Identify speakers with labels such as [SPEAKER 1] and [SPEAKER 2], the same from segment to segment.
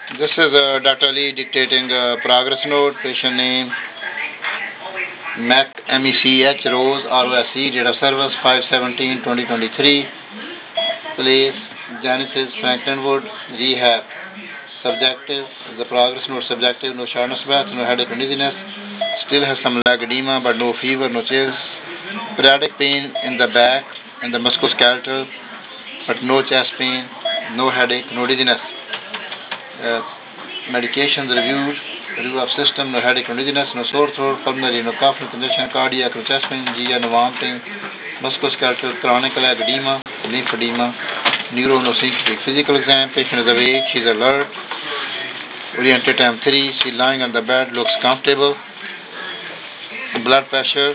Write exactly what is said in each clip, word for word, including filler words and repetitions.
[SPEAKER 1] This is uh, Doctor Lee dictating a progress note. Patient name Mac M E C H Rose R O S E. Date of service five seventeen twenty twenty-three. Place Genesis Franklinwood. Rehab. Subjective. The progress note subjective. No shortness of breath. No headache or dizziness. Still has some leg edema but no fever, no chills. Periodic pain in the back and the musculoskeletal but no chest pain, no headache, no dizziness. Uh, Medications reviewed, review of system, no headache, no dizziness, no sore throat, pulmonary, no cough, no congestion, cardiac, no chest pain, G I, no vomiting, musculoskeletal, chronic leg edema, lymphedema, neuro, no syncope. Physical exam, patient is awake, she is alert, oriented time three, she lying on the bed, looks comfortable, blood pressure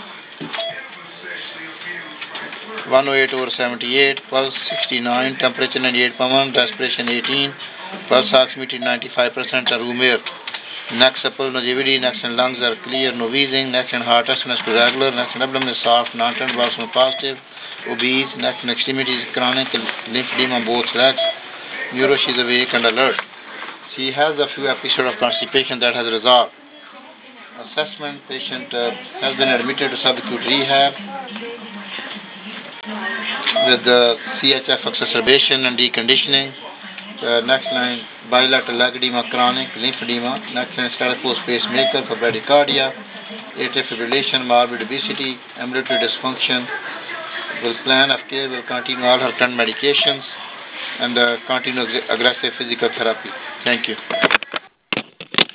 [SPEAKER 1] one oh eight over seventy-eight, pulse sixty-nine, temperature ninety-eight point one, respiration eighteen, pulse oximeter ninety-five percent, room air. Next supple, no G V D, next and lungs are clear, no wheezing, next and heart test is regular, next and abdomen is soft, non-turned valves positive, obese, next and extremities chronic lymphedema on both legs, neuro she is awake and alert. She has a few episodes of constipation that has resolved. Assessment, patient uh, has been admitted to subacute rehab with the C H F exacerbation and deconditioning. Uh, next line, bilateral leg edema, chronic lymphedema. Next line, Stethoscope pacemaker for bradycardia, atrial fibrillation, morbid obesity, ambulatory dysfunction. Will plan of care will continue all her current medications and uh, continue aggressive physical therapy. Thank you.